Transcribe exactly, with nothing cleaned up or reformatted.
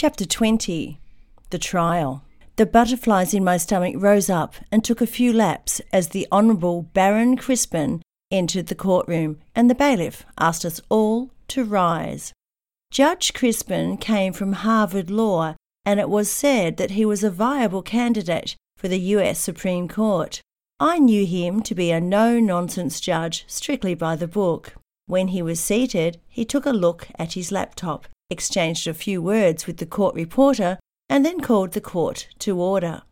Chapter twenty. The Trial. The butterflies in my stomach rose up and took a few laps as the Honourable Baron Crispin entered the courtroom, and the bailiff asked us all to rise. Judge Crispin came from Harvard Law, and it was said that he was a viable candidate for the U S Supreme Court. I knew him to be a no-nonsense judge, strictly by the book. When he was seated, he took a look at his laptop, exchanged a few words with the court reporter, and then called the court to order.